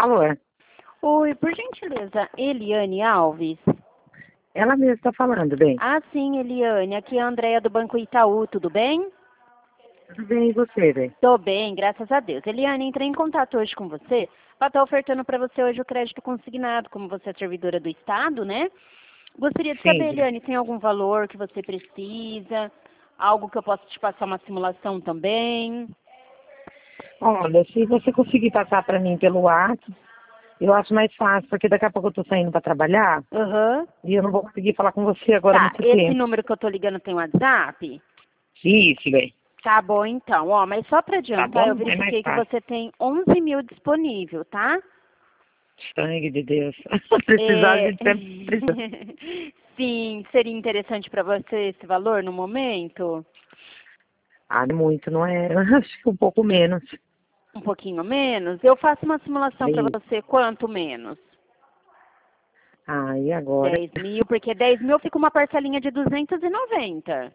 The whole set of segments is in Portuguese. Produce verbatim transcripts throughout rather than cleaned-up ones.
Alô? Oi, por gentileza, Eliane Alves? Ela mesma está falando, bem. Ah, sim, Eliane. Aqui é a Andréia do Banco Itaú, tudo bem? Tudo bem, e você, bem? Tô bem, graças a Deus. Eliane, entrei em contato hoje com você para estar ofertando para você hoje o crédito consignado, como você é servidora do Estado, né? Gostaria de Sim, saber, bem. Eliane, tem algum valor que você precisa? Algo que eu possa te passar uma simulação também? Olha, se você conseguir passar para mim pelo WhatsApp, eu acho mais fácil, porque daqui a pouco eu estou saindo para trabalhar Aham. e eu não vou conseguir falar com você agora Tá, muito esse tempo. número que eu tô ligando tem WhatsApp? Isso, bem. Tá bom, então. Ó, mas só para Tá adiantar, eu bom? É mais verifiquei que fácil. você tem onze mil disponível, tá? Sangue de Deus. Precisar, a É... gente sempre precisa. Sim, seria interessante para você esse valor no momento? Ah, muito, não é? Acho que um pouco menos. Um pouquinho menos? Eu faço uma simulação para Bem. você, quanto menos? Ah, e agora? Dez mil, porque dez mil fica uma parcelinha de duzentos e noventa.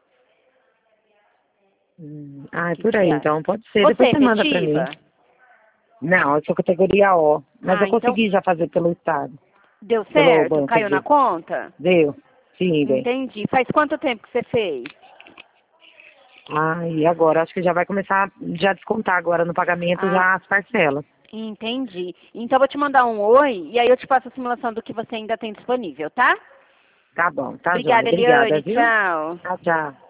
Hum, Ah, O é que, por que você aí, acha? então pode ser. Você Depois é você manda para mim. efetiva? Não, eu sou categoria O, mas Ah, eu então consegui já fazer pelo Estado, deu pelo certo? banco, Caiu na dizer. conta? Deu? Sim, bem. Entendi. Faz quanto tempo que você fez? Ah, e agora? Acho que já vai começar já a descontar agora no pagamento Ah, já as parcelas. entendi. Então eu vou te mandar um oi e aí eu te passo a simulação do que você ainda tem disponível, tá? Tá bom, tá joia. Obrigada, Obrigada, Eliane. viu? Tchau. Tchau, tchau.